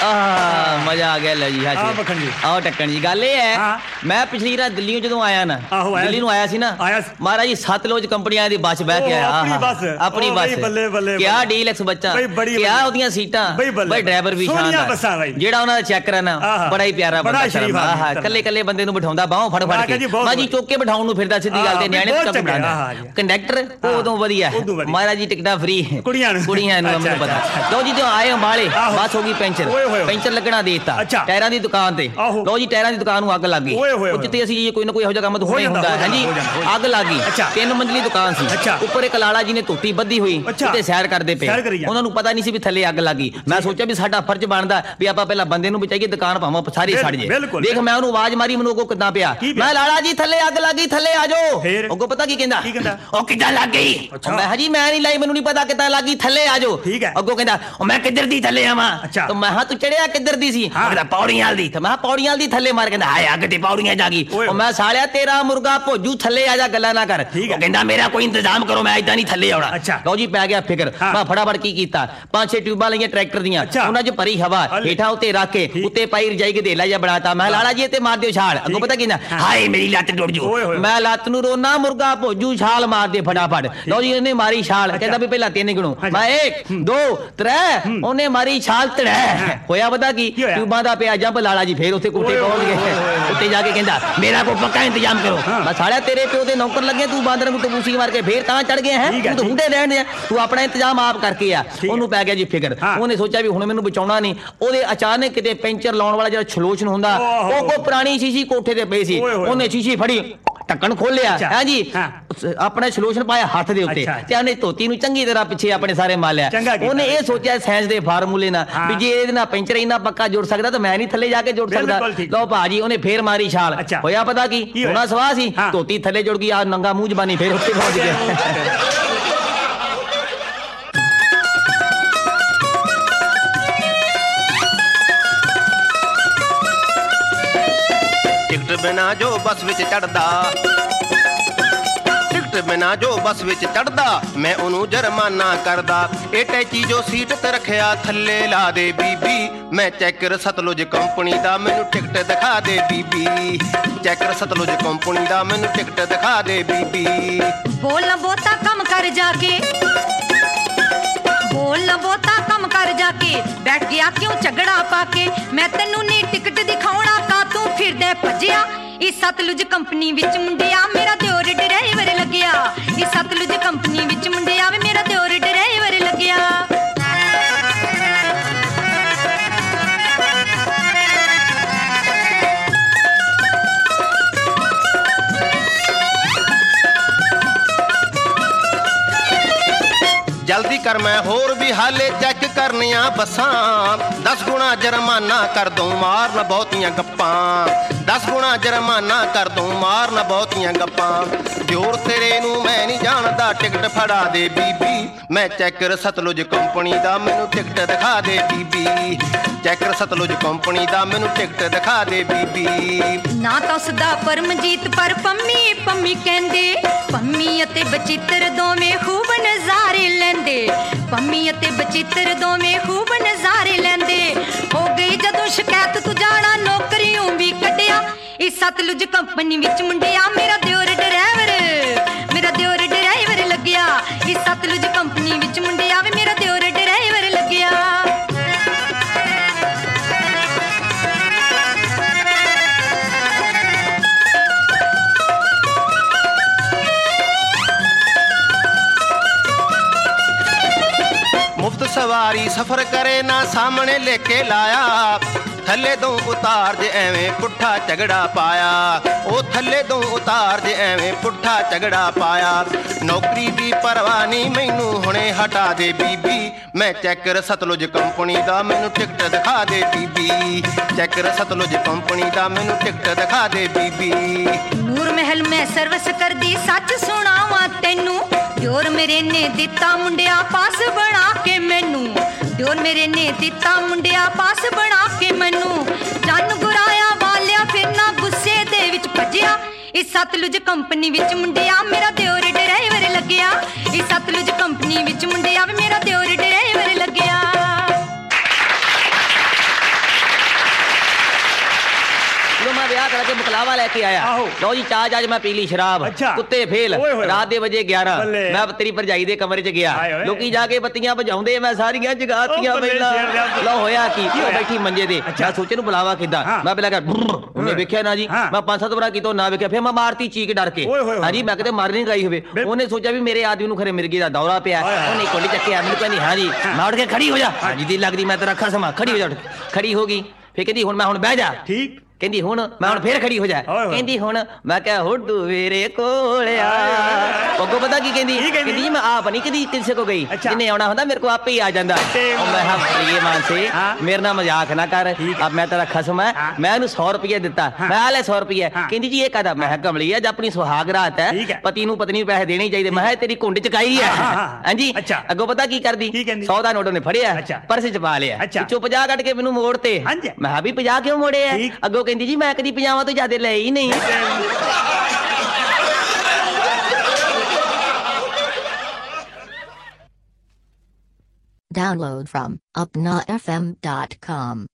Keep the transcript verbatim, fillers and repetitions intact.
मजा आ गया लो जी। आओ टक्कन जी गल ये है मैं पिछली रात दिल्ली जो आया ना दिल्ली नूं आया सी ना महाराज जी सतलुज कंपनी दी बस बह के आया अपनी बस क्या डीलक्स बच्चा क्या ओदियां सीटां भाई ड्राइवर भी शानदार जेड़ा उन्हां दा चेक करना बड़ा ही प्यारा बंदा आहा कल्ले कल्ले बंदे नूं बिठाउंदा बाहों फड़ फड़ के मां जी चौक के बिठाउण नूं फिरदा सीधी गल ते न्याणे तक बिठाउंदा कंडक्टर उदों वधिया महाराज जी टिकटां फ्री कुड़ियां कुड़ियां नूं मैनूं पता लो जी जो आए अंबाले बस हो गई पेंचर पेंचर लगना देता टायरां दी दुकान ते लो जी टायरां दी दुकान नूं अग लग गई जिते असीं कोई ना कोई इहो जिहा काम तो होई हुंदा है जी अग लग गई तीन मंजिली दुकान सी उपर एक लाला जी ने धोती बद्धी हुई ते सैर करदे पे उन्हां नूं पता नहीं सी भी थल्ले अग लग गई मैं सोचा भी साडा फर्ज बनदा भी आपां पहला बंदे नूं बचाईए दुकान भावां सारी सड़ जे देख मैं उहनूं आवाज मारी मैनूं अगों किदां पिया मैं लाला जी थल्ले अग लग गई थल्ले आ जाओ अगों पता की कहंदा ओ किदां लग गई मैं हां जी मैं नहीं लाई मैनूं नहीं पता किदां लग गई थल्ले आ जाओ अगों कहंदा ओ मैं किधर दी थल्ले आवां तो मैं हां तू चढ़िया किधर दी सी कहंदा पौड़ियां दी ते मैं पौड़ियां दी थल्ले मार कहंदा हाय अग ते पौड़ियां जा गई ओ मैं सालिया तेरा मुर्गा भोजू थल्ले आ जा गल्ला ना कर ओ कहंदा मेरा कोई इंतजाम करो मैं इदां नहीं थल्ले आउणा लो जी पै गया फिकर मैं फटाफट की कीता पांच छह ट्यूबां लईयां ट्रैक्टर दियां उन्हां च भरी हवा हेठा उत्ते रख के उत्ते पाई रजाई गधेला जा बनाता मैं लाला जी ते मार दियो छाल अगों पता की ना हाय मेरी लत्त टुट जो मैं लत्त नूं रोना मुर्गा भोजू छाल मार दे फटाफट लो जी उन्हें मारी छाल कहंदा भी पहला तीन गिणो मैं एक दो त्रै उन्हें मारी छाल तड़ै होया पता की ट्यूबां दा पिया जंप लाला जी फिर उत्ते कुत्ते पहुंच गए उत्ते जाके कहंदा मेरा कोई पक्का इंतजाम करो मैं सालिया तेरे प्यो दे नौकर लगे तू बांदर नूं टबूसी मार के फिर तां चढ़ गया है तू तो हुंदे रहण दे तू अपना इंतजाम आप करके आ ओनू पै गया जी फिकर ओने सोचा भी हुण मैनूं बचाउणा नहीं ओदे अचानक किते पेंचर लाउण वाला जेड़ा छलोचन हुंदा ओ कोई पुरानी शीशी कोठे ते पई सी ओने शीशी फड़ी ढक्कन खोलिया है जी अपने सलूशन पाया हाथ दे उत्ते ते उन्हें धोती नूं चंगी तरह पिछे अपने सारे मालिया उन्हें ये सोचा साइंस दे फार्मूले ना भी जे इहदे नाल पेंचर इन्ना पक्का जुड़ सकदा तो मैं नहीं थल्ले जाके जुड़ सकदा लो भाजी उन्हें फिर मारी छाल होया पता की होना सवाह सी धोती थल्ले जुड़ गई आ नंगा मूंह जबानी फिर उत्ते पहुंच गया बिना जो बस विच चढ़दा टिकट बिना जो बस विच चढ़दा मैं ओनू जुर्माना करदा ए टैची जो सीट ते रखिया थल्ले ला दे बीबी मैं चैकर सतलुज कंपनी दा मैनू टिकट दिखा दे बीबी चैकर सतलुज कंपनी दा मैनू टिकट दिखा दे बीबी बोल बोता कम कर जाके बोल बोता कम कर जाके बैठ गया क्यों झगड़ा पाके मैं तेनू नी टिकट दिखाउणा का तू फिर दे भजिया इस सतलुज कंपनी विच मुंडिया मेरा दियोर ड्राइवर लग्या इस सतलुज कंपनी विच मुंडिया वे मेरा दियोर ड्राइवर लग्या जल्दी कर मैं होर भी हाले चेक करनिया बसां दस गुणा जुर्माना कर दूं मार न बहुतियां गप्पां दस गुणा जुर्माना कर दूं मार न बहुतियां गप्पां जोर तेरे नूं मैं नहीं जानदा टिकट फड़ा दे बीबी मैं चैकर सतलुज कंपनी दा मैनू टिकट दिखा दे बीबी चैकर सतलुज कंपनी दा मैनू टिकट दिखा दे बीबी ना तो सदा परमजीत पर पम्मी पम्मी कहंदे पम्मी अते बचित्र दोवें खूब नज़ारे लैंदे पम्मी अते बचित्र दोवें खूब नज़ारे लैंदे हो गई जदों शिकायत तू जाना नौकरियों भी कटिया इस सतलुज कंपनी विच मुंडिया मेरा दियोर ड्राइवर मेरा दियोर ड्राइवर लग्या इस सतलुज कंपनी विच मुंडिया वे मेरा दियोर ड्राइवर लग्या मुफ्त सवारी सफर करे ना सामने लेके लाया थल्ले दो उतार जे एवें पुट्ठा झगड़ा पाया ओ थल्ले दो उतार जे एवें पुट्ठा झगड़ा पाया नौकरी दी परवाह नहीं मैनू हुणे हटा दे बीबी मैं चैकर सतलुज कंपनी दा मैनू टिकट दिखा दे बीबी चैकर सतलुज कंपनी दा मैनू टिकट दिखा दे बीबी नूर महल में सर्विस कर दी सच सुनावा तेनू दियोर मेरे ने दिता मुंडिया पास बना के मैनू दियोर मेरे ने दिता मुंडिया पास बना के मैनू चन गुराया वालिया फिर ना गुस्से दे विच भजिया इस सतलुज कंपनी विच मुंडिया मेरा दियोर ड्राइवर लग्या इस सतलुज कंपनी विच मुंडिया मेरा दियोर ड्राइवर लग्या ਚਾਹ ਲੈ ਕੇ ਆਇਆ ਲਓ ਜੀ ਚਾਹ ਚਾਹ ਮੈਂ ਪੀ ਲਈ ਸ਼ਰਾਬ ਕੁੱਤੇ ਫੇਲ ਰਾਤ ਦੇ ਵਜੇ ਗਿਆਰਾਂ ਮੈਂ ਤੇਰੀ ਭਰਜਾਈ ਦੇ ਕਮਰੇ 'ਚ ਗਿਆ ਲੋਕੀ ਜਾ ਕੇ ਬੱਤੀਆਂ ਵਜਾਉਂਦੇ ਮੈਂ ਸਾਰੀਆਂ ਜਗਾਤੀਆਂ ਪਹਿਲਾਂ ਲਓ ਹੋਇਆ ਕੀ ਉਹ ਬੈਠੀ ਮੰਜੇ ਤੇ ਮੈਂ ਸੋਚੇ ਨੂੰ ਬੁਲਾਵਾ ਕਿੱਦਾਂ ਮੈਂ ਪਹਿਲਾਂ ਕਿਹਾ ਉਹਨੇ ਵੇਖਿਆ ਨਾ ਜੀ ਮੈਂ ਪੰਜ ਸੱਤ ਵਾਰ ਕਿਤੋਂ ਨਾ ਵੇਖਿਆ ਫਿਰ ਮੈਂ ਮਾਰਤੀ ਚੀਕ ਡਰ ਕੇ ਹਾਂਜੀ ਮੈਂ ਕਿਤੇ ਮਾਰ ਨਹੀਂ ਗਈ ਹੋਵੇ ਉਹਨੇ ਸੋਚਿਆ ਵੀ ਮੇਰੇ ਆਦਮੀ ਨੂੰ ਖਰੇ ਮਿਰਗੀ ਦਾ ਦੌਰਾ ਪਿਆ ਉਹਨੇ ਕੋਲੀ ਚੱਕਿਆ ਮੈਨੂੰ ਕਹਿੰਦੀ ਹਾਂਜੀ ਮੈਂ ਉੱਠ ਕੇ ਖੜੀ ਹੋ ਜਾ ਹਾਂਜੀ ਦੀ ਲੱਗਦੀ ਮੈਂ ਤੇਰਾ ਖਸਮਾ ਖੜੀ ਹੋ ਜਾ ਖੜੀ ਹੋ ਗਈ ਫਿਰ ਕਹਿੰਦੀ ਹੁਣ ਮੈਂ ਹੁਣ ਬਹਿ ਜਾ ਠੀਕ ਕਹਿੰਦੀ ਹੁਣ ਮੈਂ ਹੁਣ ਫੇਰ ਖੜੀ ਹੋ ਜਾ ਕਹਿੰਦੀ ਹੁਣ ਮੈਂ ਕਿਹਾ ਹੁੱਡੂ ਮੇਰੇ ਕੋਲ ਆ ਅੱਗੋਂ ਪਤਾ ਕੀ ਕਹਿੰਦੀ ਕਹਿੰਦੀ ਮੈਂ ਆਪ ਨਹੀਂ ਕਦੀ ਕਿਸੇ ਕੋ ਗਈ ਜਿੰਨੇ ਆਉਣਾ ਹੁੰਦਾ ਮੇਰੇ ਕੋ ਆਪੇ ਹੀ ਆ ਜਾਂਦਾ ਉਹ ਮੈਂ ਹਾਂ ਪ੍ਰੀਏ ਮਾਨਸੇ ਮੇਰੇ ਨਾਲ ਮਜ਼ਾਕ ਨਾ ਕਰ ਅਬ ਮੈਂ ਤੇਰਾ ਖਸਮ ਹੈ ਮੈਂ ਉਹਨੂੰ ਸੌ ਰੁਪਏ ਦਿੱਤਾ ਮੈਂ ਆ ਲੈ ਸੌ ਰੁਪਏ ਕਹਿੰਦੀ ਜੀ ਇਹ ਕਾਹਦਾ ਮੈਂ ਕਮਲੀ ਅੱਜ ਆਪਣੀ ਸੁਹਾਗ ਰਾਤ ਹੈ ਪਤੀ ਨੂੰ ਪਤਨੀ ਨੂੰ ਪੈਸੇ ਦੇਣੇ ਚਾਹੀਦੇ ਮੈਂ ਤੇਰੀ ਕੁੰਡ ਚ ਕਾਈ ਹੈ ਹਾਂਜੀ ਅੱਗੋਂ ਪਤਾ ਕੀ ਕਰਦੀ ਸੌ ਦਾ ਨੋਟ ਉਹਨੇ ਫੜਿਆ ਪਰਸ ਚ ਪਾ ਲਿਆ ਪਿੱਛੋਂ ਪੰਜਾਹ ਕੱਢ ਕੇ ਮੈਨੂੰ ਮੋੜ ਤੇ ਮੈਂ ਵੀ ਪੰਜਾਹ ਕਿਉਂ ਮੋੜੇ ਆ ਅੱਗੋਂ ਕਹਿੰਦੀ ਜੀ ਮੈਂ ਕਦੀ ਪੰਜਾਵਾਂ ਤੋਂ ਜ਼ਿਆਦਾ ਲੈ ਹੀ ਨਹੀਂ Download from upna f m dot com